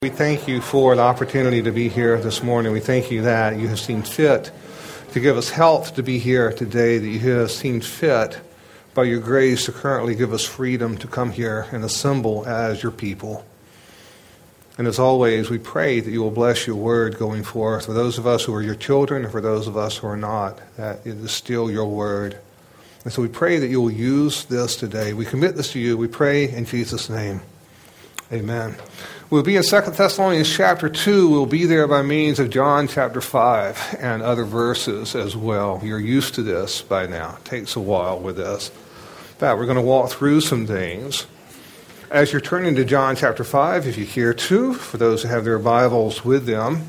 We thank you for the opportunity to be here this morning. We thank you that you have seen fit to give us health to be here today, that you have seen fit by your grace to currently give us freedom to come here and assemble as your people. And as always, we pray that you will bless your word going forth for those of us who are your children and for those of us who are not, that it is still your word. And so we pray that you will use this today. We commit this to you. We pray in Jesus' name. Amen. We'll be in 2 Thessalonians chapter 2. We'll be there by means of John chapter 5 and other verses as well. You're used to this by now. It takes a while with this. In fact, we're going to walk through some things. As you're turning to John chapter 5, if you care to, for those who have their Bibles with them,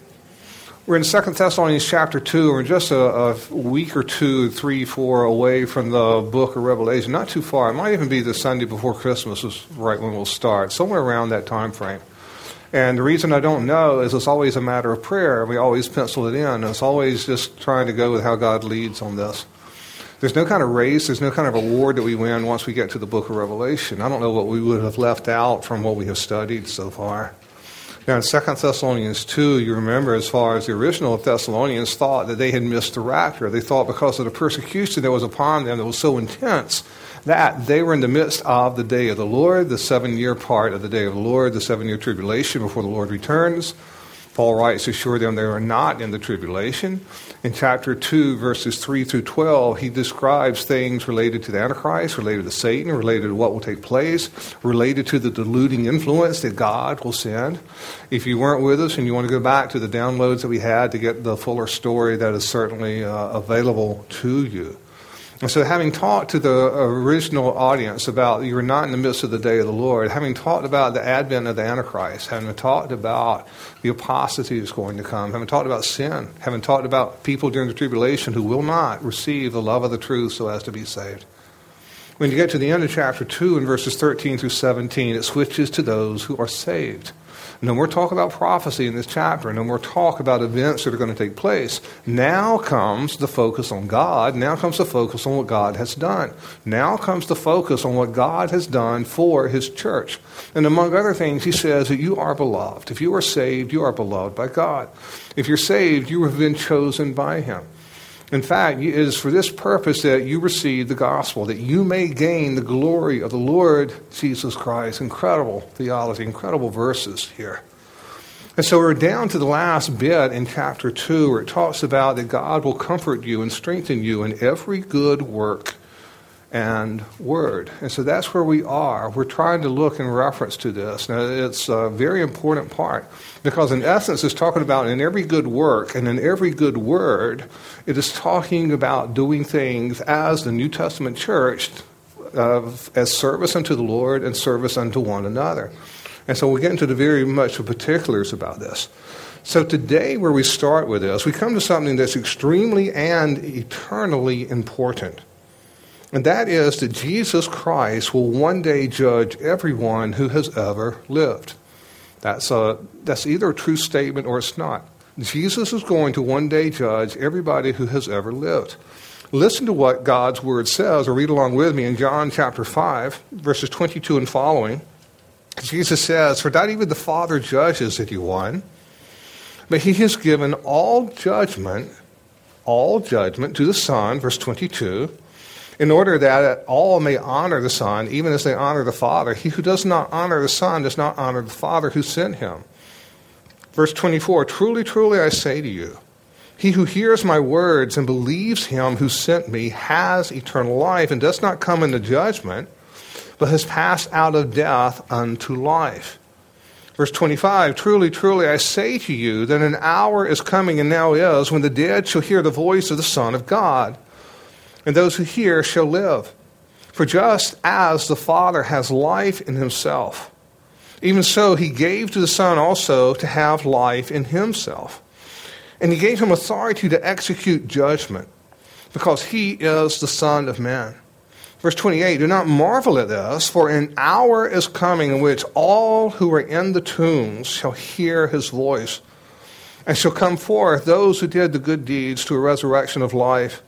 we're in 2 Thessalonians chapter 2. We're just a week or two, 3, 4 away from the book of Revelation. Not too far. It might even be the Sunday before Christmas is right when we'll start. Somewhere around that time frame. And the reason I don't know is it's always a matter of prayer. We always pencil it in. It's always just trying to go with how God leads on this. There's no kind of race. There's no kind of award that we win once we get to the book of Revelation. I don't know what we would have left out from what we have studied so far. Now, in 2 Thessalonians 2, you remember as far as the original Thessalonians thought that they had missed the rapture. They thought because of the persecution that was upon them that was so intense that they were in the midst of the day of the Lord, the 7-year part of the day of the Lord, the 7-year tribulation before the Lord returns. Paul writes to assure them they are not in the tribulation. In chapter 2, verses 3 through 12, he describes things related to the Antichrist, related to Satan, related to what will take place, related to the deluding influence that God will send. If you weren't with us and you want to go back to the downloads that we had to get the fuller story, that is certainly available to you. And so having talked to the original audience about you are not in the midst of the day of the Lord, having talked about the advent of the Antichrist, having talked about the apostasy that's going to come, having talked about sin, having talked about people during the tribulation who will not receive the love of the truth so as to be saved. When you get to the end of chapter 2 in verses 13 through 17, it switches to those who are saved. No more talk about prophecy in this chapter. No more talk about events that are going to take place. Now comes the focus on God. Now comes the focus on what God has done. Now comes the focus on what God has done for his church. And among other things, he says that you are beloved. If you are saved, you are beloved by God. If you're saved, you have been chosen by him. In fact, it is for this purpose that you receive the gospel, that you may gain the glory of the Lord Jesus Christ. Incredible theology, incredible verses here. And so we're down to the last bit in chapter 2 where it talks about that God will comfort you and strengthen you in every good work and word. And so that's where we are. We're trying to look in reference to this. Now, it's a very important part because in essence it's talking about in every good work and in every good word, it is talking about doing things as the New Testament church as service unto the Lord and service unto one another. And so we get into the very much of particulars about this. So today where we start with this, we come to something that's extremely and eternally important. And that is that Jesus Christ will one day judge everyone who has ever lived. That's either a true statement or it's not. Jesus is going to one day judge everybody who has ever lived. Listen to what God's word says, or read along with me in John chapter 5, verses 22 and following. Jesus says, "For not even the Father judges anyone, but he has given all judgment to the Son," verse 22, "in order that all may honor the Son, even as they honor the Father. He who does not honor the Son does not honor the Father who sent him." Verse 24, "Truly, truly, I say to you, he who hears my words and believes him who sent me has eternal life and does not come into judgment, but has passed out of death unto life." Verse 25, "Truly, truly, I say to you that an hour is coming and now is when the dead shall hear the voice of the Son of God. And those who hear shall live. For just as the Father has life in himself, even so he gave to the Son also to have life in himself. And he gave him authority to execute judgment, because he is the Son of Man." Verse 28, "Do not marvel at this, for an hour is coming in which all who are in the tombs shall hear his voice, and shall come forth those who did the good deeds to a resurrection of life,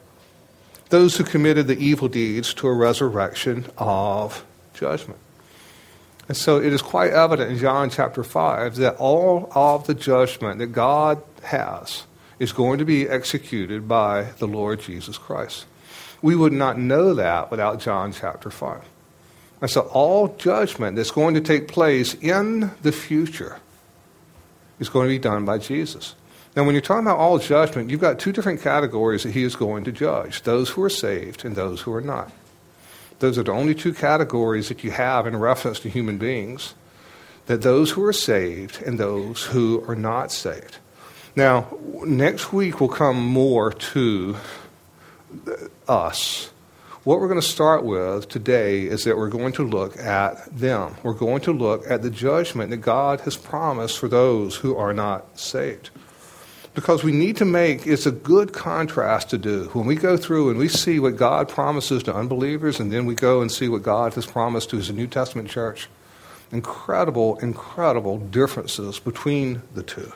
those who committed the evil deeds to a resurrection of judgment." And so it is quite evident in John chapter 5 that all of the judgment that God has is going to be executed by the Lord Jesus Christ. We would not know that without John chapter 5. And so all judgment that's going to take place in the future is going to be done by Jesus. Now, when you're talking about all judgment, you've got two different categories that he is going to judge, those who are saved and those who are not. Those are the only two categories that you have in reference to human beings, that those who are saved and those who are not saved. Now, next week will come more to us. What we're going to start with today is that we're going to look at them. We're going to look at the judgment that God has promised for those who are not saved. Because we need to make, it's a good contrast to do. When we go through and we see what God promises to unbelievers, and then we go and see what God has promised to his New Testament church, incredible, incredible differences between the two.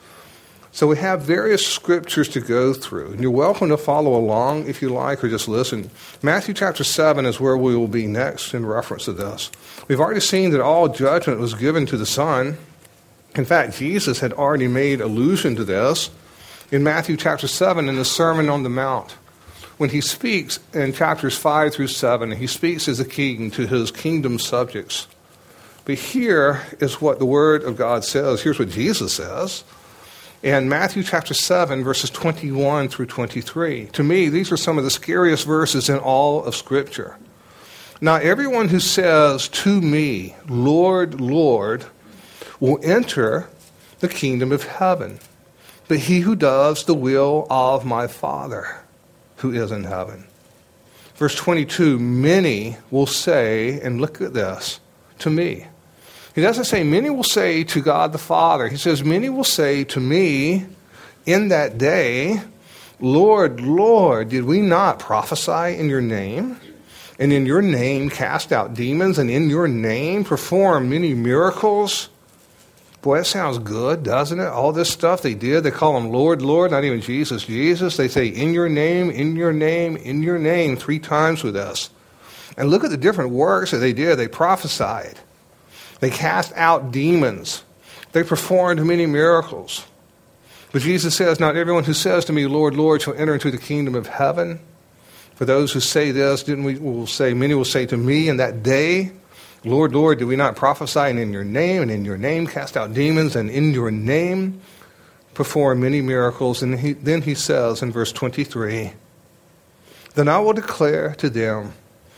So we have various scriptures to go through, and you're welcome to follow along if you like, or just listen. Matthew chapter 7 is where we will be next in reference to this. We've already seen that all judgment was given to the Son. In fact, Jesus had already made allusion to this in Matthew chapter 7 in the Sermon on the Mount. When he speaks in chapters 5 through 7, he speaks as a king to his kingdom subjects. But here is what the Word of God says. Here's what Jesus says in Matthew chapter 7, verses 21 through 23. To me, these are some of the scariest verses in all of Scripture. Not everyone who says to me, Lord, Lord, will enter the kingdom of heaven, but he who does the will of my Father who is in heaven. Verse 22, many will say, and look at this, to me. He doesn't say many will say to God the Father. He says many will say to me in that day, Lord, Lord, did we not prophesy in your name? And in your name cast out demons, and in your name perform many miracles? Boy, that sounds good, doesn't it? All this stuff they did, they call him Lord, Lord, not even Jesus, Jesus. They say, in your name, in your name, in your name, 3 times with us. And look at the different works that they did. They prophesied. They cast out demons. They performed many miracles. But Jesus says, not everyone who says to me, Lord, Lord, shall enter into the kingdom of heaven. For those who say this, many will say to me in that day, Lord, Lord, did we not prophesy in your name, and in your name cast out demons, and in your name perform many miracles? And then he says in verse 23, then I will declare to them,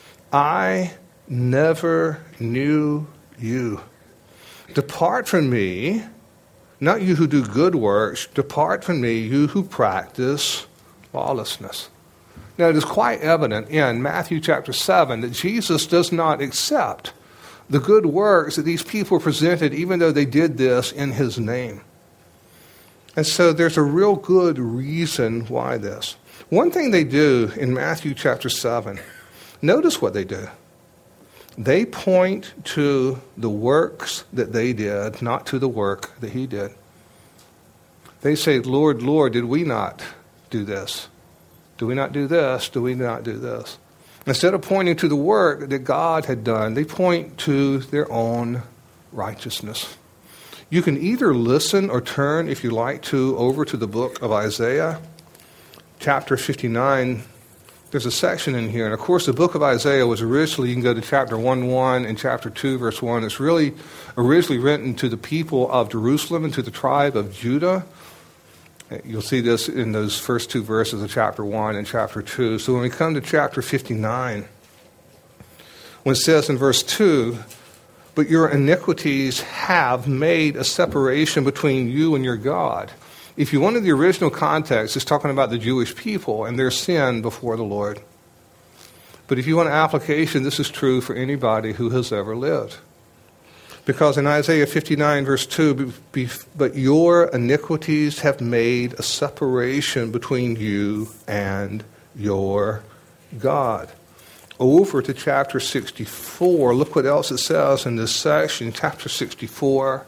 I never knew you. Depart from me, not you who do good works, depart from me, you who practice lawlessness. Now, it is quite evident in Matthew chapter 7 that Jesus does not accept the good works that these people presented, even though they did this in his name. And so there's a real good reason why this. One thing they do in Matthew chapter 7, notice what they do. They point to the works that they did, not to the work that he did. They say, Lord, Lord, did we not do this? Do we not do this? Do we not do this? Instead of pointing to the work that God had done, they point to their own righteousness. You can either listen or turn, if you like to, over to the book of Isaiah, chapter 59. There's a section in here. And, of course, the book of Isaiah was originally, you can go to chapter 1:1 and chapter 2, verse 1. It's really originally written to the people of Jerusalem and to the tribe of Judah. You'll see this in those first 2 verses of chapter 1 and chapter 2. So when we come to chapter 59, when it says in verse 2, but your iniquities have made a separation between you and your God. If you wanted the original context, it's talking about the Jewish people and their sin before the Lord. But if you want an application, this is true for anybody who has ever lived. Because in Isaiah 59, verse 2, but your iniquities have made a separation between you and your God. Over to chapter 64, look what else it says in this section, chapter 64,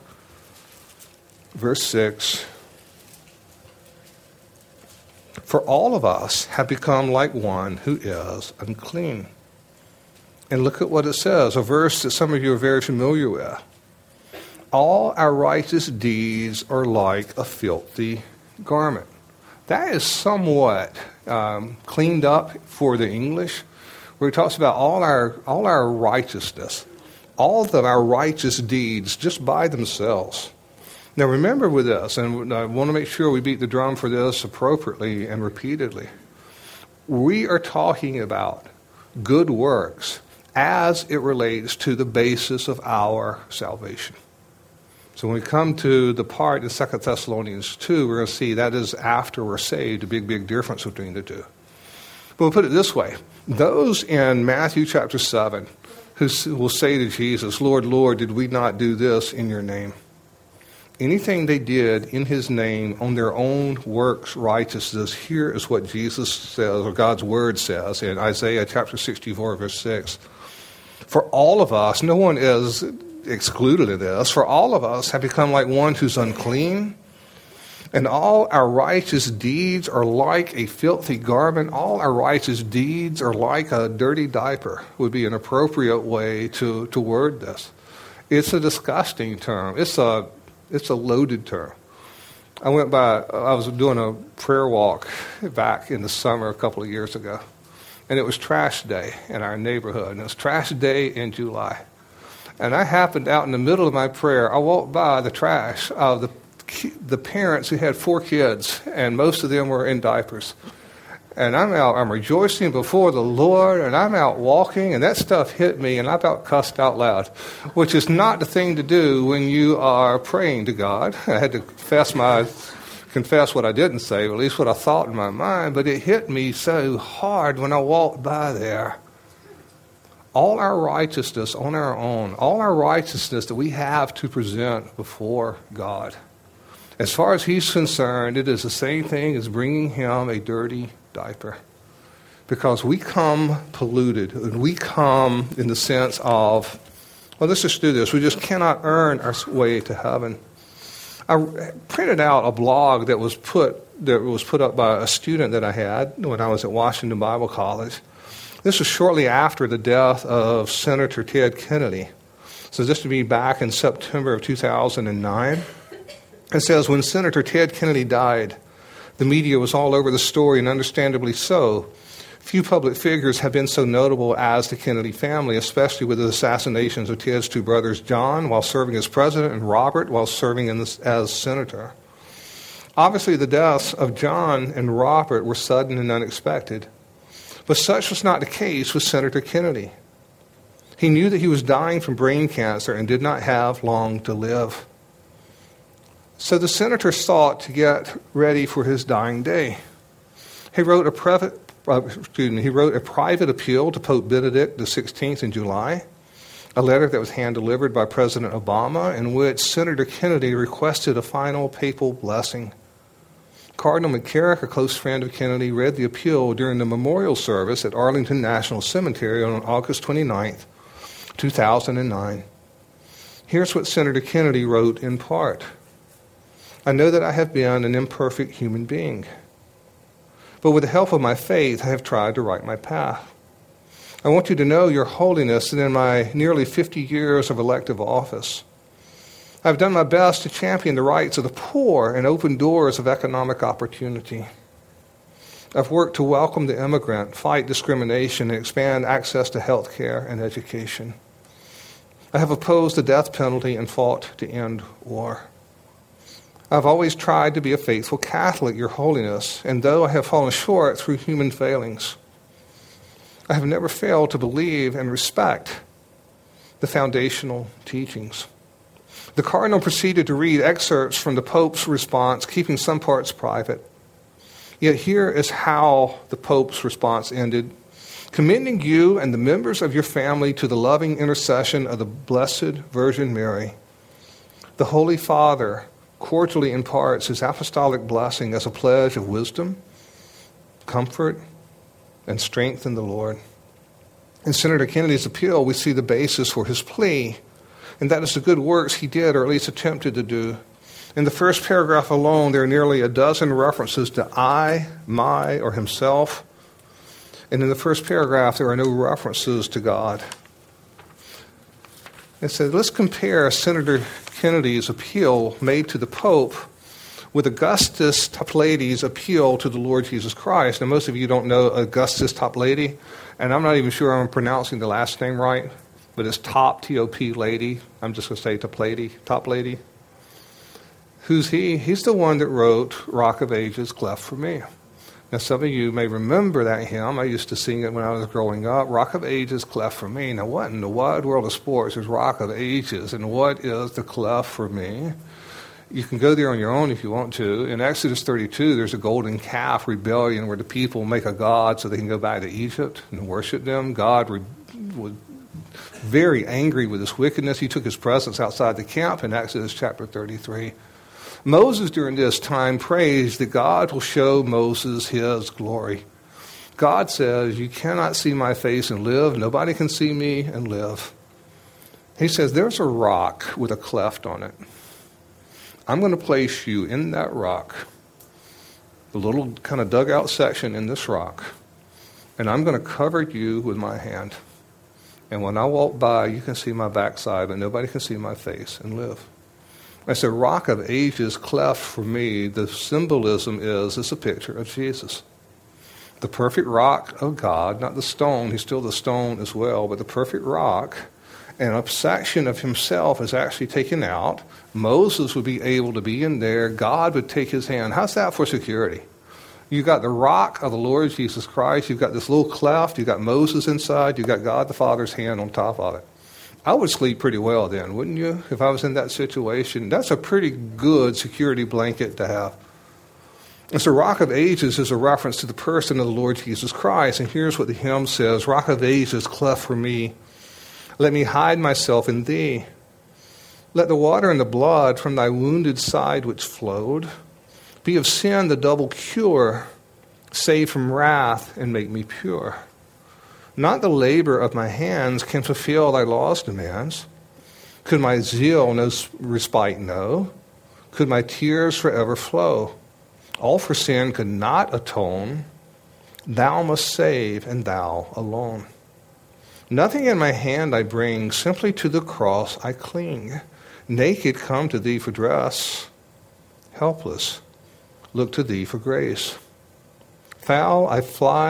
verse 6. For all of us have become like one who is unclean. And look at what it says, a verse that some of you are very familiar with. All our righteous deeds are like a filthy garment. That is somewhat cleaned up for the English, where it talks about all our righteousness, all of our righteous deeds just by themselves. Now remember with this, and I want to make sure we beat the drum for this appropriately and repeatedly, we are talking about good works as it relates to the basis of our salvation. So when we come to the part in 2 Thessalonians 2, we're going to see that is after we're saved, a big, big difference between the two. But we'll put it this way. Those in Matthew chapter 7 who will say to Jesus, Lord, Lord, did we not do this in your name? Anything they did in his name on their own works righteousness, here is what Jesus says, or God's word says in Isaiah chapter 64, verse 6. For all of us, no one is excluded in this, for all of us have become like one who's unclean, and all our righteous deeds are like a filthy garment. All our righteous deeds are like a dirty diaper, would be an appropriate way to word this. It's a disgusting term. It's a loaded term. I was doing a prayer walk back in the summer a couple of years ago, and it was trash day in our neighborhood, and it was trash day in July. And I happened out in the middle of my prayer, I walked by the trash of the parents who had 4 kids, and most of them were in diapers. And I'm rejoicing before the Lord, and I'm out walking, and that stuff hit me, and I about cussed out loud, which is not the thing to do when you are praying to God. I had to confess what I didn't say, or at least what I thought in my mind, but it hit me so hard when I walked by there. All our righteousness on our own, all our righteousness that we have to present before God, as far as he's concerned, it is the same thing as bringing him a dirty diaper. Because we come polluted, and we come in the sense of, well, let's just do this. We just cannot earn our way to heaven. I printed out a blog that was put up by a student that I had when I was at Washington Bible College. This was shortly after the death of Senator Ted Kennedy. So this would be back in September of 2009. It says, when Senator Ted Kennedy died, the media was all over the story, and understandably so. Few public figures have been so notable as the Kennedy family, especially with the assassinations of Ted's 2 brothers, John, while serving as president, and Robert, while serving as senator. Obviously, the deaths of John and Robert were sudden and unexpected. But such was not the case with Senator Kennedy. He knew that he was dying from brain cancer and did not have long to live. So the senator sought to get ready for his dying day. He wrote a private appeal to Pope Benedict XVI in July, a letter that was hand-delivered by President Obama, in which Senator Kennedy requested a final papal blessing. Cardinal McCarrick, a close friend of Kennedy, read the appeal during the memorial service at Arlington National Cemetery on August 29, 2009. Here's what Senator Kennedy wrote in part. I know that I have been an imperfect human being, but with the help of my faith, I have tried to right my path. I want you to know, Your Holiness, that in my nearly 50 years of elective office, I've done my best to champion the rights of the poor and open doors of economic opportunity. I've worked to welcome the immigrant, fight discrimination, and expand access to health care and education. I have opposed the death penalty and fought to end war. I've always tried to be a faithful Catholic, Your Holiness, and though I have fallen short through human failings, I have never failed to believe and respect the foundational teachings. The Cardinal proceeded to read excerpts from the Pope's response, keeping some parts private. Yet here is how the Pope's response ended. Commending you and the members of your family to the loving intercession of the Blessed Virgin Mary, the Holy Father cordially imparts his apostolic blessing as a pledge of wisdom, comfort, and strength in the Lord. In Senator Kennedy's appeal, we see the basis for his plea, and that is the good works he did, or at least attempted to do. In the first paragraph alone, there are nearly a dozen references to I, my, or himself. And in the first paragraph, there are no references to God. It says, let's compare Senator Kennedy's appeal made to the Pope with Augustus Topladi's appeal to the Lord Jesus Christ. Now, most of you don't know Augustus Toplady, and I'm not even sure I'm pronouncing the last name right, but it's Top, T-O-P, lady. I'm just going to say Toplady. Who's he? He's the one that wrote Rock of Ages, Cleft for Me. Now, some of you may remember that hymn. I used to sing it when I was growing up. Rock of Ages, cleft for me. Now, what in the wide world of sports is Rock of Ages, and what is the cleft for me? You can go there on your own if you want to. In Exodus 32, there's a golden calf rebellion where the people make a god so they can go back to Egypt and worship them. God was very angry with this wickedness. He took his presence outside the camp in Exodus chapter 33. Moses during this time prays that God will show Moses his glory. God says, you cannot see my face and live. Nobody can see me and live. He says, there's a rock with a cleft on it. I'm going to place you in that rock, the little kind of dugout section in this rock, and I'm going to cover you with my hand. And when I walk by, you can see my backside, but nobody can see my face and live. It's a rock of ages cleft for me. The symbolism is, it's a picture of Jesus. The perfect rock of God, not the stone. He's still the stone as well, but the perfect rock. And a section of himself is actually taken out. Moses would be able to be in there. God would take his hand. How's that for security? You've got the rock of the Lord Jesus Christ. You've got this little cleft. You've got Moses inside. You've got God the Father's hand on top of it. I would sleep pretty well then, wouldn't you, if I was in that situation? That's a pretty good security blanket to have. And so Rock of Ages is a reference to the person of the Lord Jesus Christ. And here's what the hymn says, Rock of Ages, cleft for me. Let me hide myself in thee. Let the water and the blood from thy wounded side which flowed be of sin the double cure, save from wrath and make me pure. Not the labor of my hands can fulfill thy law's demands. Could my zeal no respite know? Could my tears forever flow? All for sin could not atone. Thou must save, and thou alone. Nothing in my hand I bring, simply to the cross I cling. Naked come to thee for dress, helpless look to thee for grace. Foul I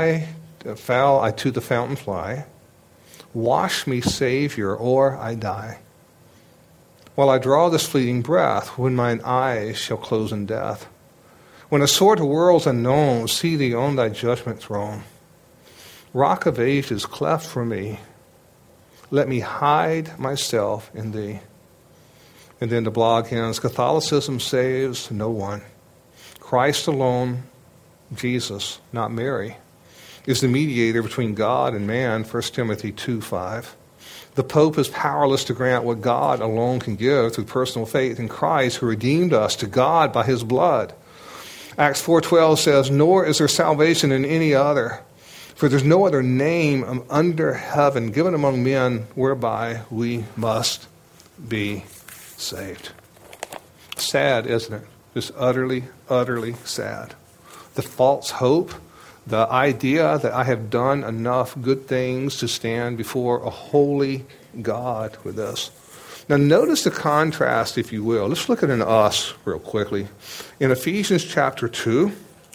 to the fountain fly. Wash me, Savior, or I die. While I draw this fleeting breath, when mine eyes shall close in death. When I soar to worlds unknown, see thee on thy judgment throne. Rock of Ages, cleft for me. Let me hide myself in thee. And then the blog ends, Catholicism saves no one. Christ alone, Jesus, not Mary, is the mediator between God and man, 1 Timothy 2:5. The Pope is powerless to grant what God alone can give through personal faith in Christ, who redeemed us to God by his blood. Acts 4:12 says, Nor is there salvation in any other, for there's no other name under heaven given among men whereby we must be saved. Sad, isn't it? Just utterly, utterly sad. The false hope, the idea that I have done enough good things to stand before a holy God with this. Now notice the contrast, if you will. Let's look at an us real quickly. In Ephesians chapter 2,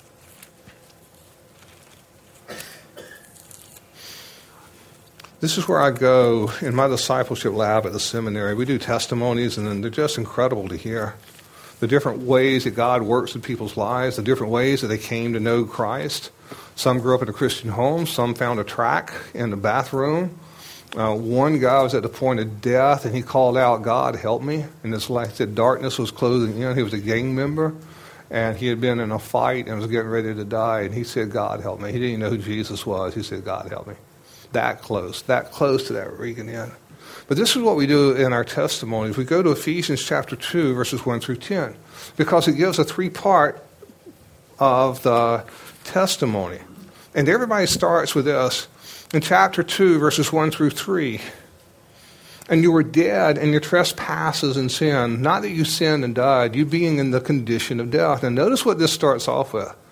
this is where I go in my discipleship lab at the seminary. We do testimonies, and they're just incredible to hear. The different ways that God works in people's lives, the different ways that they came to know Christ. Some grew up in a Christian home. Some found a tract in the bathroom. One guy was at the point of death, and he called out, God, help me. And it's like the darkness was closing in. He was a gang member, and he had been in a fight and was getting ready to die. And he said, God, help me. He didn't even know who Jesus was. He said, God, help me. That close to that reeking in. But this is what we do in our testimonies. We go to Ephesians chapter 2, verses 1 through 10, because it gives a three-part of the testimony. And everybody starts with this. In chapter 2, verses 1 through 3, and you were dead in your trespasses and sin, not that you sinned and died, you being in the condition of death. And notice what this starts off with.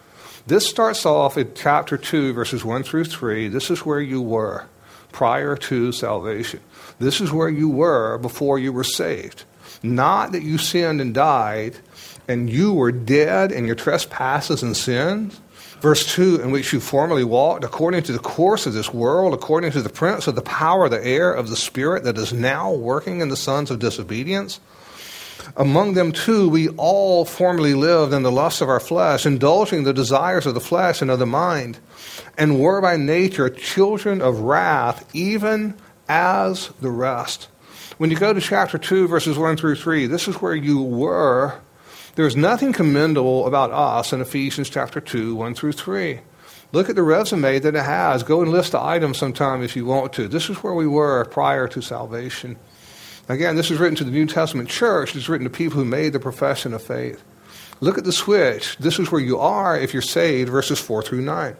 This starts off in chapter 2, verses 1 through 3. This is where you were prior to salvation. This is where you were before you were saved. Not that you sinned and died, and you were dead in your trespasses and sins. Verse 2, in which you formerly walked according to the course of this world, according to the prince of the power of the air of the spirit that is now working in the sons of disobedience. Among them too we all formerly lived in the lusts of our flesh, indulging the desires of the flesh and of the mind, and were by nature children of wrath, even as the rest. When you go to chapter 2, verses 1 through 3, this is where you were. There's nothing commendable about us in Ephesians chapter 2, 1 through 3. Look at the resume that it has. Go and list the items sometime if you want to. This is where we were prior to salvation. Again, this is written to the New Testament church. It's written to people who made the profession of faith. Look at the switch. This is where you are if you're saved, verses 4 through 9.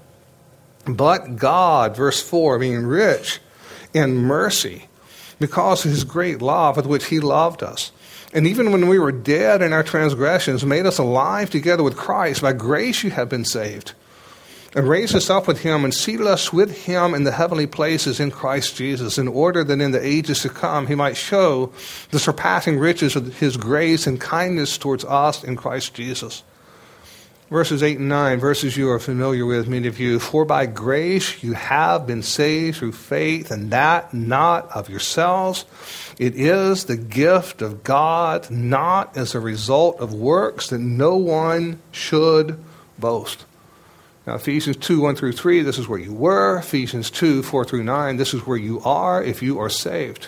But God, verse 4, being rich in mercy, because of his great love with which he loved us. And even when we were dead in our transgressions, made us alive together with Christ. By grace you have been saved. And raised us up with him and seated us with him in the heavenly places in Christ Jesus, in order that in the ages to come he might show the surpassing riches of his grace and kindness towards us in Christ Jesus. Verses 8 and 9, verses you are familiar with, many of you. For by grace you have been saved through faith, and that not of yourselves. It is the gift of God, not as a result of works, that no one should boast. Now, Ephesians 2, 1 through 3, this is where you were. Ephesians 2, 4 through 9, this is where you are if you are saved.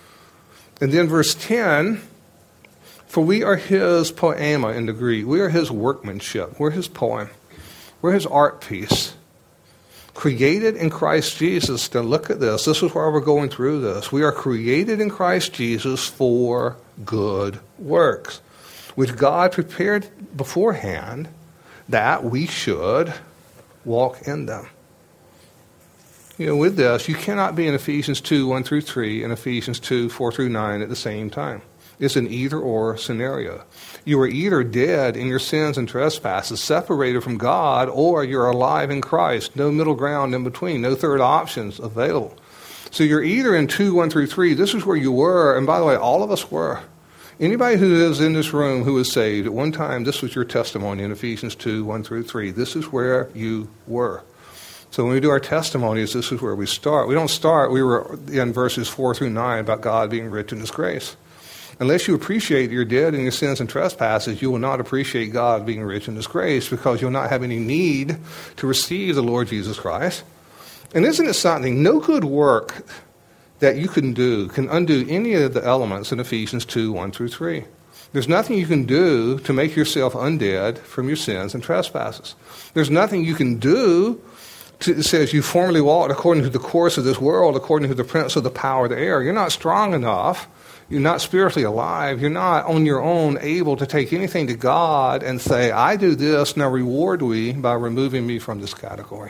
And then verse 10, for we are his poema in the Greek. We are his workmanship. We're his poem. We're his art piece. Created in Christ Jesus. Now look at this. This is why we're going through this. We are created in Christ Jesus for good works, which God prepared beforehand that we should walk in them. You know, with this, you cannot be in Ephesians 2, 1 through 3 and Ephesians 2, 4 through 9 at the same time. It's an either-or scenario. You are either dead in your sins and trespasses, separated from God, or you're alive in Christ. No middle ground in between. No third options available. So you're either in 2, 1 through 3. This is where you were. And by the way, all of us were. Anybody who is in this room who was saved, at one time, this was your testimony in Ephesians 2, 1 through 3. This is where you were. So when we do our testimonies, this is where we start. We don't start, we were in verses 4 through 9 about God being rich in his grace. Unless you appreciate you're dead in your sins and trespasses, you will not appreciate God being rich in his grace, because you'll not have any need to receive the Lord Jesus Christ. And isn't it something? No good work that you can do can undo any of the elements in Ephesians 2, 1 through 3. There's nothing you can do to make yourself undead from your sins and trespasses. There's nothing you can do it says you formerly walked according to the course of this world, according to the prince of the power of the air. You're not strong enough. You're not spiritually alive. You're not on your own able to take anything to God and say, I do this, now reward me by removing me from this category.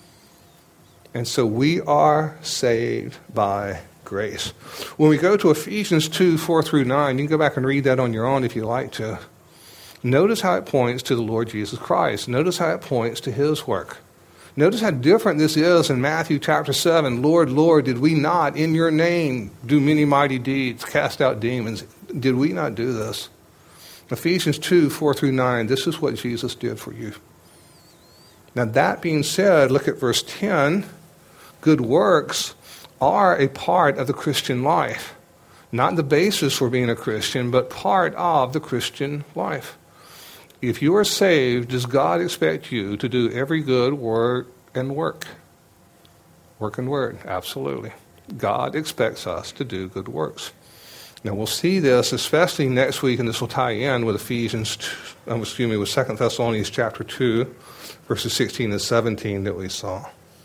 And so we are saved by grace. When we go to Ephesians 2, 4 through 9, you can go back and read that on your own if you like to. Notice how it points to the Lord Jesus Christ. Notice how it points to his work. Notice how different this is in Matthew chapter 7. Lord, Lord, did we not in your name do many mighty deeds, cast out demons? Did we not do this? Ephesians 2, 4 through 9, this is what Jesus did for you. Now that being said, look at verse 10. Good works are a part of the Christian life. Not the basis for being a Christian, but part of the Christian life. If you are saved, does God expect you to do every good word and work? Work and word, absolutely. God expects us to do good works. Now we'll see this, especially next week, and this will tie in with with 2 Thessalonians chapter 2, verses 16 and 17 that we saw.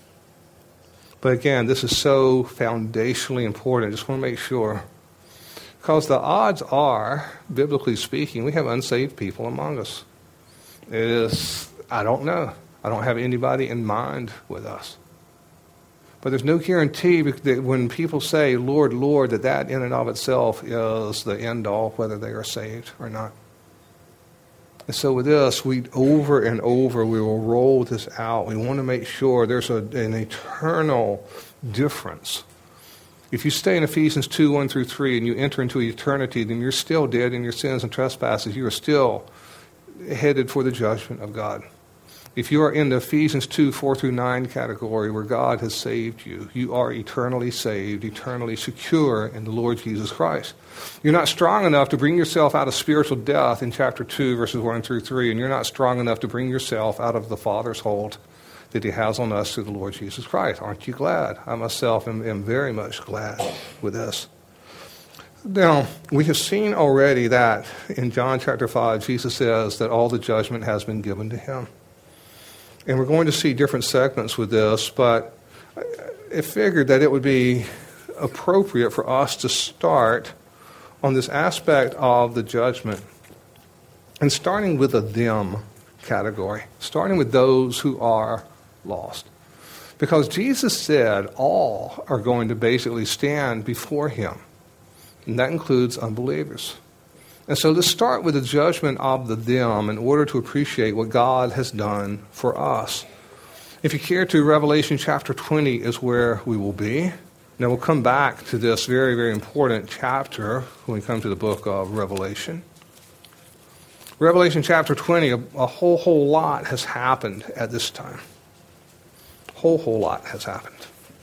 But again, this is so foundationally important. I just want to make sure. Because the odds are, biblically speaking, we have unsaved people among us. I don't know. I don't have anybody in mind with us. But there's no guarantee that when people say, Lord, Lord, that in and of itself is the end all, whether they are saved or not. And so with this, we over and over, we will roll this out. We want to make sure there's an eternal difference. If you stay in Ephesians 2, 1 through 3, and you enter into eternity, then you're still dead in your sins and trespasses. You are still headed for the judgment of God. If you are in the Ephesians 2, 4 through 9 category where God has saved you, you are eternally saved, eternally secure in the Lord Jesus Christ. You're not strong enough to bring yourself out of spiritual death in chapter 2, verses 1 through 3, and you're not strong enough to bring yourself out of the Father's hold that he has on us through the Lord Jesus Christ. Aren't you glad? I myself am very much glad with this. Now, we have seen already that in John chapter 5, Jesus says that all the judgment has been given to him. And we're going to see different segments with this, but I figured that it would be appropriate for us to start on this aspect of the judgment. And starting with the them category, starting with those who are lost. Because Jesus said all are going to basically stand before him. And that includes unbelievers. And so let's start with the judgment of the them in order to appreciate what God has done for us. If you care to, Revelation chapter 20 is where we will be. Now we'll come back to this very, very important chapter when we come to the book of Revelation. Revelation chapter 20, a whole lot has happened at this time. Whole lot has happened.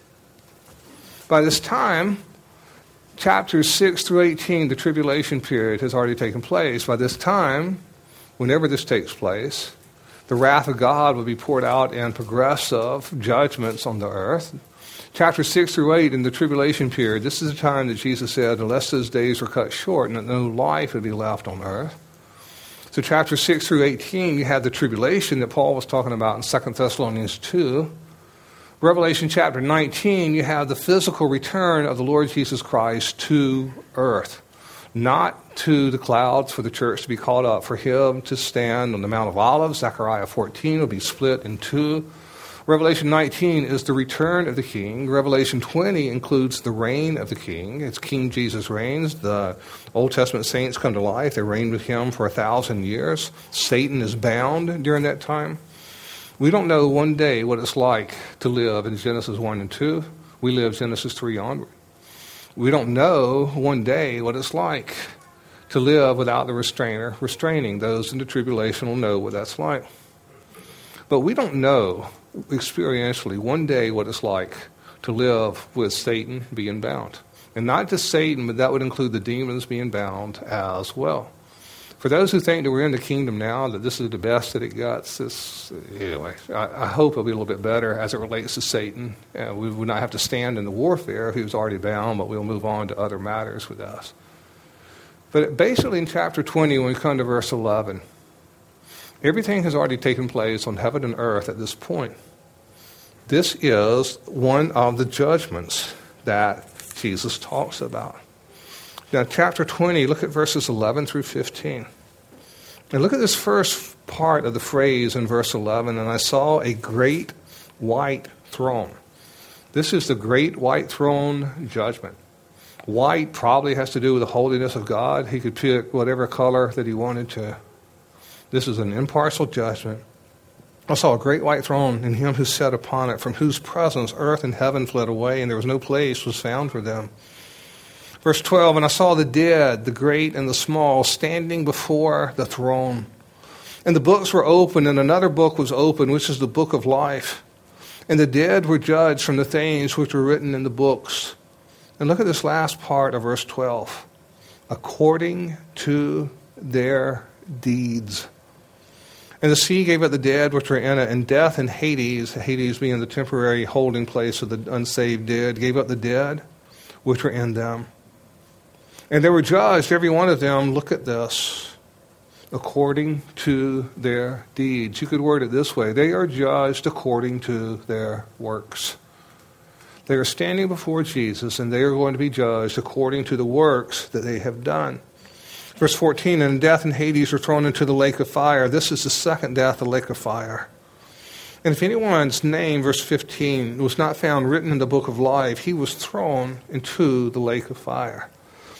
By this time, chapters 6 through 18, the tribulation period has already taken place. By this time, whenever this takes place, the wrath of God will be poured out in progressive judgments on the earth. Chapter 6 through 8 in the tribulation period, this is the time that Jesus said, unless those days were cut short and that no life would be left on earth. So chapter 6 through 18, you had the tribulation that Paul was talking about in 2 Thessalonians 2. Revelation chapter 19, you have the physical return of the Lord Jesus Christ to earth. Not to the clouds for the church to be caught up, for him to stand on the Mount of Olives. Zechariah 14 will be split in two. Revelation 19 is the return of the king. Revelation 20 includes the reign of the king. It's King Jesus reigns. The Old Testament saints come to life. They reign with him for 1,000 years. Satan is bound during that time. We don't know one day what it's like to live in Genesis 1 and 2. We live Genesis 3 onward. We don't know one day what it's like to live without the restrainer restraining. Those in the tribulation will know what that's like. But we don't know experientially one day what it's like to live with Satan being bound. And not just Satan, but that would include the demons being bound as well. For those who think that we're in the kingdom now, that this is the best that it gets, anyway, I hope it'll be a little bit better as it relates to Satan. We would not have to stand in the warfare if he was already bound, but we'll move on to other matters with us. But basically in chapter 20, when we come to verse 11, everything has already taken place on heaven and earth at this point. This is one of the judgments that Jesus talks about. Now, chapter 20, look at verses 11 through 15. And look at this first part of the phrase in verse 11, and I saw a great white throne. This is the great white throne judgment. White probably has to do with the holiness of God. He could pick whatever color that he wanted to. This is an impartial judgment. I saw a great white throne and him who sat upon it, from whose presence earth and heaven fled away, and there was no place was found for them. Verse 12, and I saw the dead, the great and the small, standing before the throne. And the books were opened, and another book was opened, which is the book of life. And the dead were judged from the things which were written in the books. And look at this last part of verse 12. According to their deeds. And the sea gave up the dead which were in it, and death and Hades, Hades being the temporary holding place of the unsaved dead, gave up the dead which were in them. And they were judged, every one of them, look at this, according to their deeds. You could word it this way. They are judged according to their works. They are standing before Jesus, and they are going to be judged according to the works that they have done. Verse 14, and death and Hades were thrown into the lake of fire. This is the second death, the lake of fire. And if anyone's name, verse 15, was not found written in the book of life, he was thrown into the lake of fire.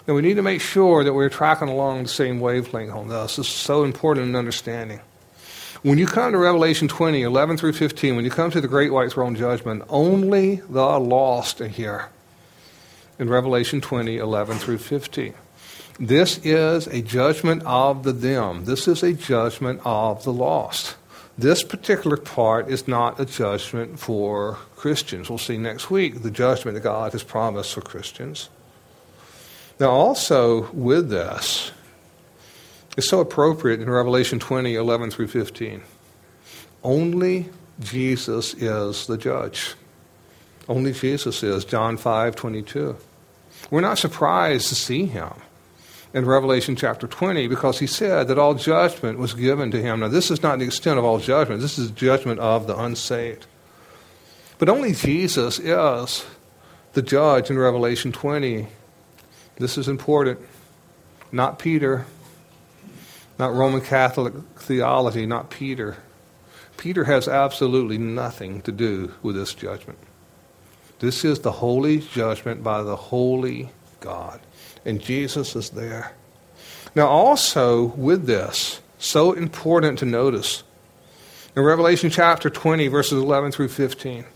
And we need to make sure that we're tracking along the same wavelength on this. This is so important in understanding. When you come to Revelation 20, 11 through 15, when you come to the great white throne judgment, only the lost are here. In Revelation 20, 11 through 15. This is a judgment of the them. This is a judgment of the lost. This particular part is not a judgment for Christians. We'll see next week the judgment that God has promised for Christians. Now also with this, it's so appropriate in Revelation 20, 11 through 15. Only Jesus is the judge. Only Jesus is. John 5, 22. We're not surprised to see him in Revelation chapter 20 because he said that all judgment was given to him. Now this is not the extent of all judgment. This is judgment of the unsaved. But only Jesus is the judge in Revelation 20. This is important. Not Peter. Not Roman Catholic theology. Not Peter. Peter has absolutely nothing to do with this judgment. This is the holy judgment by the holy God. And Jesus is there. Now also with this, so important to notice, in Revelation chapter 20, verses 11 through 15,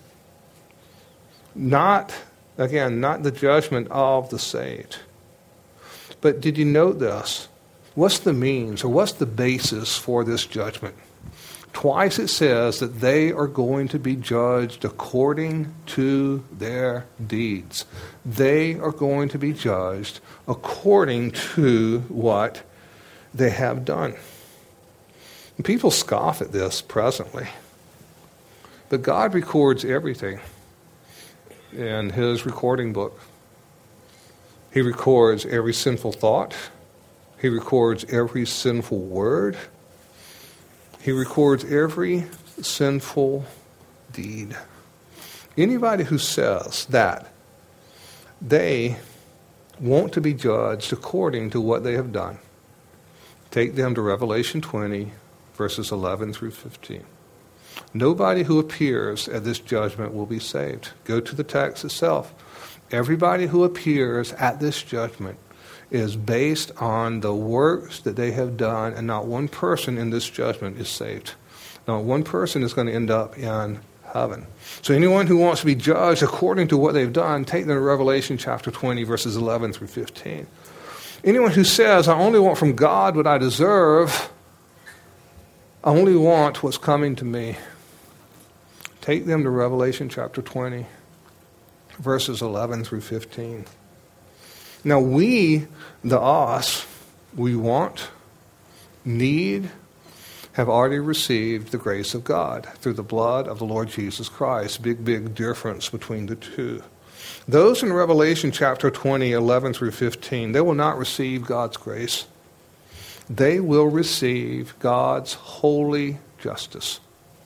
not the judgment of the saved. But did you note this? What's the means or what's the basis for this judgment? Twice it says that they are going to be judged according to their deeds. They are going to be judged according to what they have done. And people scoff at this presently. But God records everything in his recording book. He records every sinful thought. He records every sinful word. He records every sinful deed. Anybody who says that they want to be judged according to what they have done, take them to Revelation 20, verses 11 through 15. Nobody who appears at this judgment will be saved. Go to the text itself. Everybody who appears at this judgment is based on the works that they have done, and not one person in this judgment is saved. Not one person is going to end up in heaven. So anyone who wants to be judged according to what they've done, take them to Revelation chapter 20, verses 11 through 15. Anyone who says, I only want from God what I deserve, I only want what's coming to me, take them to Revelation chapter 20, verses 11 through 15. Now we, the us, we want, need, have already received the grace of God through the blood of the Lord Jesus Christ. Big difference between the two. Those in Revelation chapter 20, 11 through 15, they will not receive God's grace. They will receive God's holy justice.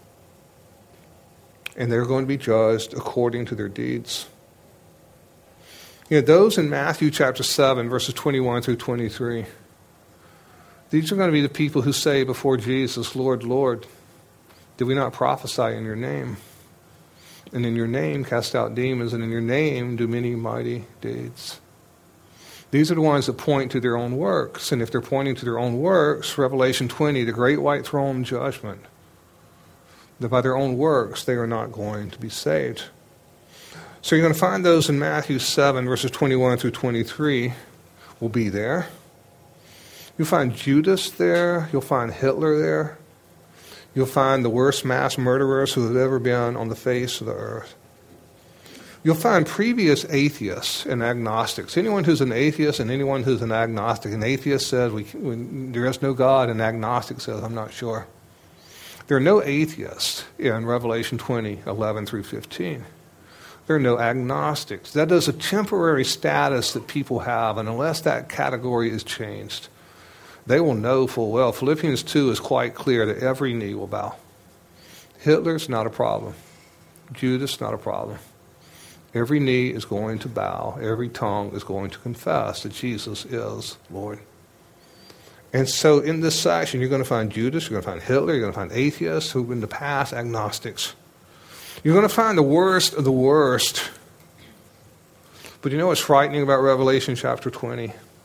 And they're going to be judged according to their deeds. You know, those in Matthew chapter 7, verses 21 through 23, these are going to be the people who say before Jesus, Lord, Lord, did we not prophesy in your name? And in your name cast out demons, and in your name do many mighty deeds. These are the ones that point to their own works. And if they're pointing to their own works, Revelation 20, the great white throne judgment, that by their own works they are not going to be saved. So you're going to find those in Matthew 7, verses 21 through 23 will be there. You'll find Judas there. You'll find Hitler there. You'll find the worst mass murderers who have ever been on the face of the earth. You'll find previous atheists and agnostics. Anyone who's an atheist and anyone who's an agnostic. An atheist says there is no God, and an agnostic says, I'm not sure. There are no atheists in Revelation 20, 11 through 15. There are no agnostics. That is a temporary status that people have, and unless that category is changed, they will know full well. Philippians 2 is quite clear that every knee will bow. Hitler's not a problem. Judas, not a problem. Every knee is going to bow. Every tongue is going to confess that Jesus is Lord. And so in this section, you're going to find Judas, you're going to find Hitler, you're going to find atheists who in the past, agnostics. You're going to find the worst of the worst. But you know what's frightening about Revelation chapter 20?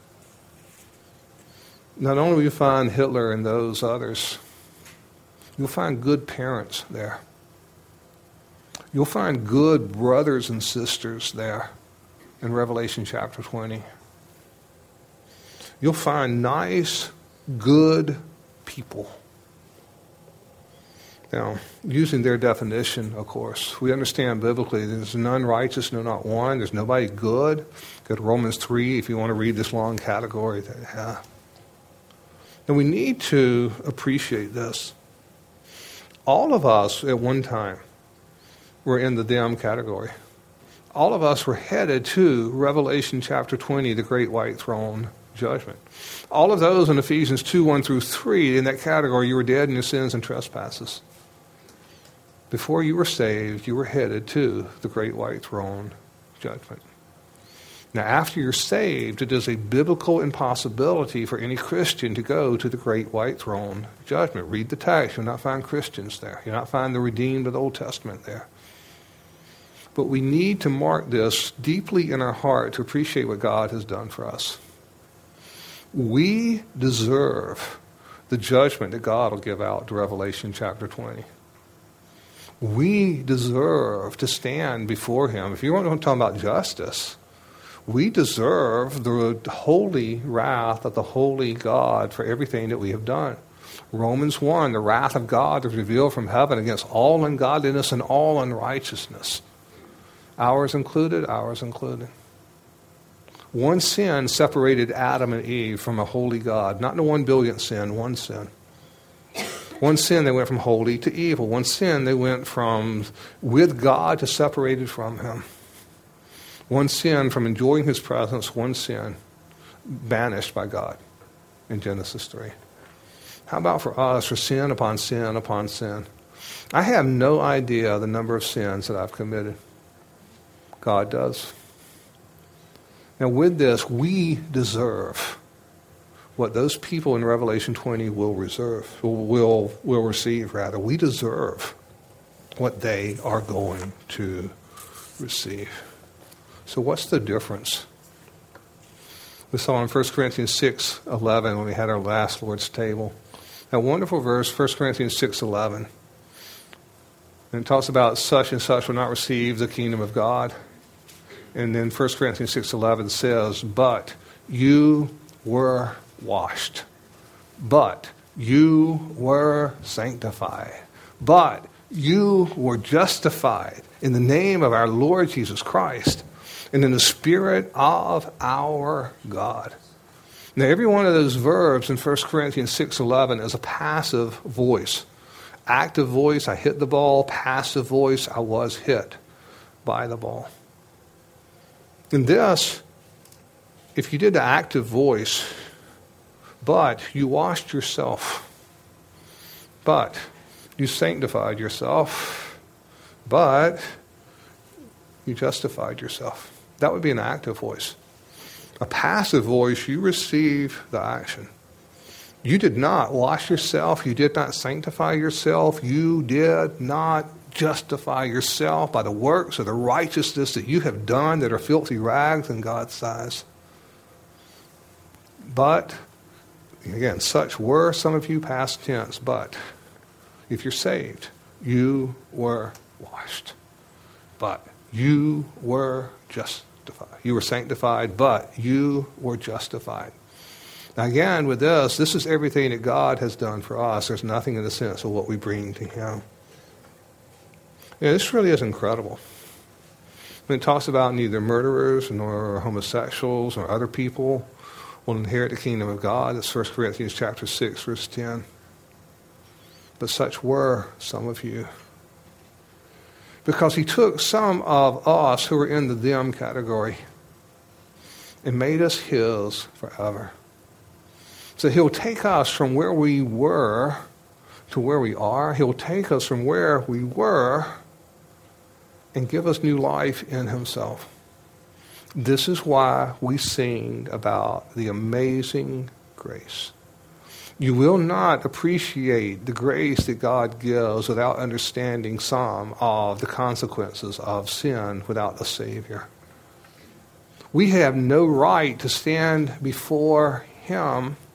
Not only will you find Hitler and those others, you'll find good parents there. You'll find good brothers and sisters there in Revelation chapter 20. You'll find nice, good people. Now, using their definition, of course, we understand biblically there's none righteous, no, not one. There's nobody good. Go to Romans 3 if you want to read this long category. And we need to appreciate this. All of us at one time were in the them category. All of us were headed to Revelation chapter 20, the great white throne judgment. All of those in Ephesians 2, 1 through 3, in that category, you were dead in your sins and trespasses. Before you were saved, you were headed to the great white throne judgment. Now, after you're saved, it is a biblical impossibility for any Christian to go to the great white throne judgment. Read the text. You'll not find Christians there. You'll not find the redeemed of the Old Testament there. But we need to mark this deeply in our heart to appreciate what God has done for us. We deserve the judgment that God will give out to Revelation chapter 20. We deserve to stand before Him. If you want to talk about justice, we deserve the holy wrath of the holy God for everything that we have done. Romans 1, the wrath of God is revealed from heaven against all ungodliness and all unrighteousness. Ours included, ours included. One sin separated Adam and Eve from a holy God. Not in a 1 billion sin, one sin. One sin, they went from holy to evil. One sin, they went from with God to separated from Him. One sin from enjoying His presence, one sin banished by God in Genesis 3. How about for us, for sin upon sin upon sin? I have no idea the number of sins that I've committed. God does. Now with this, we deserve what those people in Revelation 20 will receive. We deserve what they are going to receive. So what's the difference? We saw in 1 Corinthians 6:11 when we had our last Lord's table. That wonderful verse, 1 Corinthians 6:11. And it talks about such and such will not receive the kingdom of God. And then 1 Corinthians 6:11 says, but you were washed. But you were sanctified. But you were justified in the name of our Lord Jesus Christ and in the Spirit of our God. Now, every one of those verbs in 1 Corinthians 6:11 is a passive voice. Active voice, I hit the ball. Passive voice, I was hit by the ball. In this, if you did the active voice, but you washed yourself, but you sanctified yourself, but you justified yourself. That would be an active voice. A passive voice, you receive the action. You did not wash yourself. You did not sanctify yourself. You did not justify yourself by the works of the righteousness that you have done that are filthy rags in God's eyes. But, again, such were some of you, past tense, but if you're saved, you were washed. But you were justified. You were sanctified, but you were justified. Now again, with this is everything that God has done for us. There's nothing in the sense of what we bring to Him. Yeah, this really is incredible. When it talks about neither murderers nor homosexuals nor other people will inherit the kingdom of God, that's 1 Corinthians chapter 6, verse 10. But such were some of you. Because He took some of us who were in the them category and made us His forever. So He'll take us from where we were to where we are. He'll take us from where we were and give us new life in Himself. This is why we sing about the amazing grace. You will not appreciate the grace that God gives without understanding some of the consequences of sin without a Savior. We have no right to stand before Him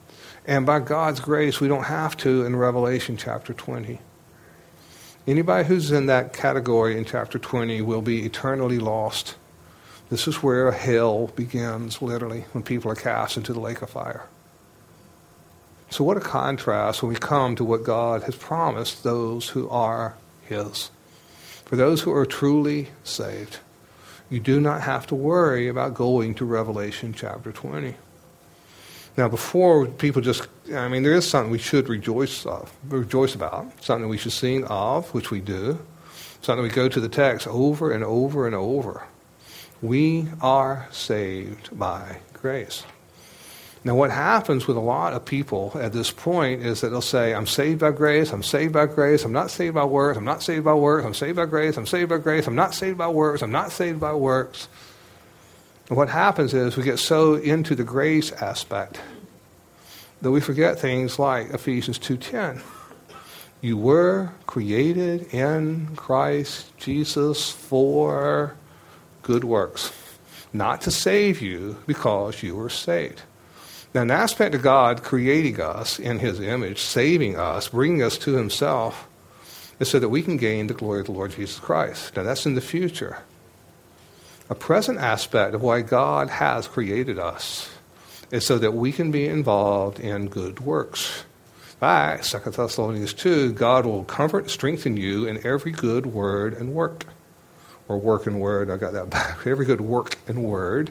And by God's grace, we don't have to in Revelation chapter 20. Anybody who's in that category in chapter 20 will be eternally lost. This is where hell begins, literally, when people are cast into the lake of fire. So what a contrast when we come to what God has promised those who are His. For those who are truly saved, you do not have to worry about going to Revelation chapter 20. Now, before people there is something we should rejoice about, something we should sing of, which we do, something we go to the text over and over and over. We are saved by grace. Now, what happens with a lot of people at this point is that they'll say, I'm saved by grace, I'm saved by grace, I'm not saved by works, I'm not saved by works, I'm saved by grace, I'm saved by grace, I'm not saved by works, I'm not saved by works. And what happens is we get so into the grace aspect that we forget things like Ephesians 2:10. You were created in Christ Jesus for good works, not to save you because you were saved. Now, an aspect of God creating us in His image, saving us, bringing us to Himself, is so that we can gain the glory of the Lord Jesus Christ. Now, that's in the future. A present aspect of why God has created us is so that we can be involved in good works. In fact, 2 Thessalonians 2, God will comfort and strengthen you in every good word and work. Or work and word, I got that back. Every good work and word.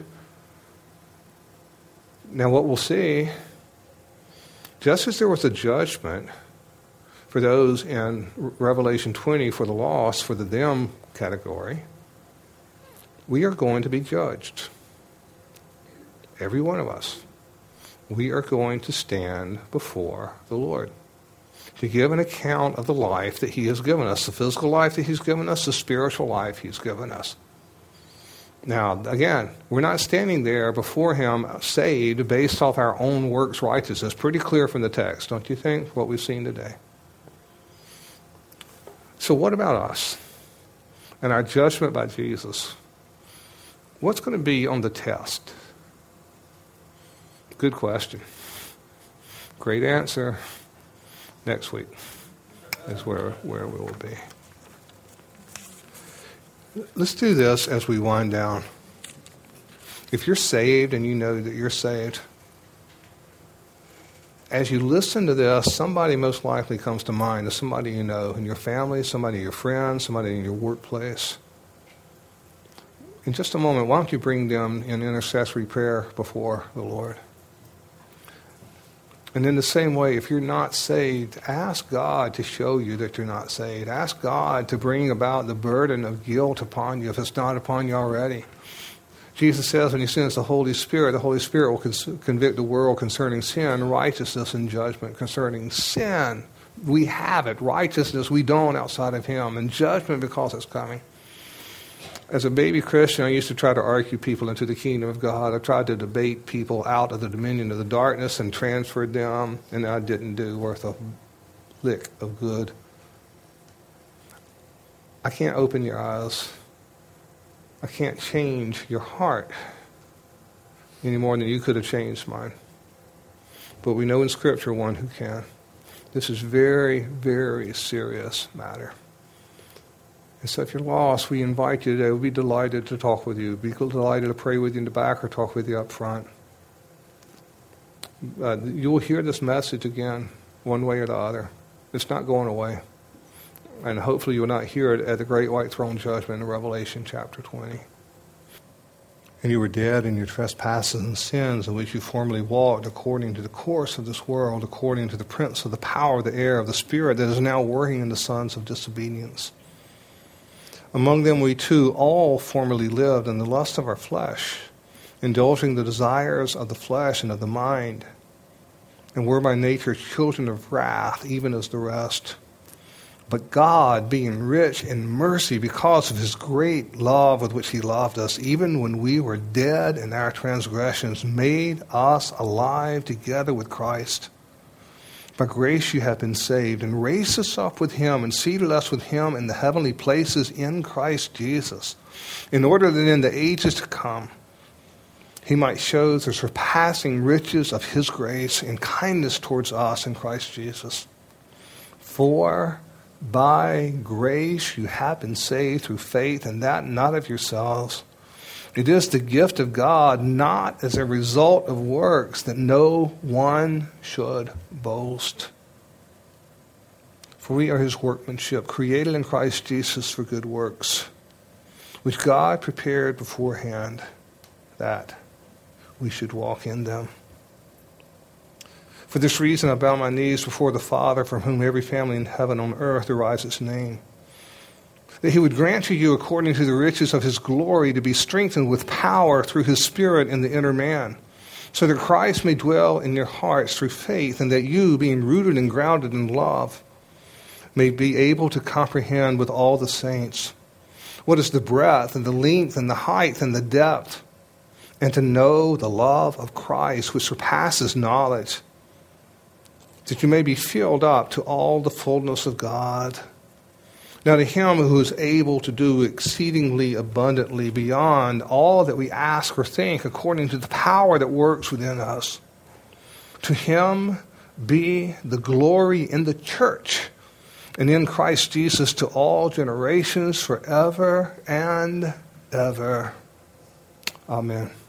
Now what we'll see, just as there was a judgment for those in Revelation 20 for the lost, for the them category, we are going to be judged. Every one of us. We are going to stand before the Lord to give an account of the life that He has given us, the physical life that He's given us, the spiritual life He's given us. Now, again, we're not standing there before Him saved based off our own works righteousness. Pretty clear from the text, don't you think, what we've seen today? So what about us and our judgment by Jesus? What's going to be on the test? Good question. Great answer. Next week is where we will be. Let's do this as we wind down. If you're saved and you know that you're saved, as you listen to this, somebody most likely comes to mind, as somebody you know in your family, somebody your friend, somebody in your workplace. In just a moment, why don't you bring them in intercessory prayer before the Lord? And in the same way, if you're not saved, ask God to show you that you're not saved. Ask God to bring about the burden of guilt upon you if it's not upon you already. Jesus says when He sends the Holy Spirit will convict the world concerning sin, righteousness, and judgment. Concerning sin, we have it. Righteousness, we don't outside of Him. And judgment because it's coming. As a baby Christian, I used to try to argue people into the kingdom of God. I tried to debate people out of the dominion of the darkness and transferred them, and I didn't do worth a lick of good. I can't open your eyes. I can't change your heart any more than you could have changed mine. But we know in Scripture one who can. This is very, very serious matter. And so if you're lost, we invite you today. We'll be delighted to talk with you. Be delighted to pray with you in the back or talk with you up front. You will hear this message again, one way or the other. It's not going away. And hopefully you will not hear it at the great white throne judgment in Revelation chapter 20. And you were dead in your trespasses and sins in which you formerly walked according to the course of this world, according to the prince of the power of the air, of the spirit that is now working in the sons of disobedience. Among them we too all formerly lived in the lust of our flesh, indulging the desires of the flesh and of the mind, and were by nature children of wrath, even as the rest. But God, being rich in mercy because of His great love with which He loved us, even when we were dead in our transgressions, made us alive together with Christ. By grace you have been saved, and raised us up with Him, and seated us with Him in the heavenly places in Christ Jesus, in order that in the ages to come he might show the surpassing riches of his grace and kindness towards us in Christ Jesus. For by grace you have been saved through faith, and that not of yourselves. It is the gift of God, not as a result of works, that no one should boast. For we are his workmanship, created in Christ Jesus for good works, which God prepared beforehand that we should walk in them. For this reason I bow my knees before the Father, from whom every family in heaven and on earth derives its name, that he would grant to you, according to the riches of his glory, to be strengthened with power through his Spirit in the inner man, so that Christ may dwell in your hearts through faith, and that you, being rooted and grounded in love, may be able to comprehend with all the saints what is the breadth and the length and the height and the depth, and to know the love of Christ, which surpasses knowledge, that you may be filled up to all the fullness of God. Now to him who is able to do exceedingly abundantly beyond all that we ask or think, according to the power that works within us, to him be the glory in the church and in Christ Jesus to all generations forever and ever. Amen.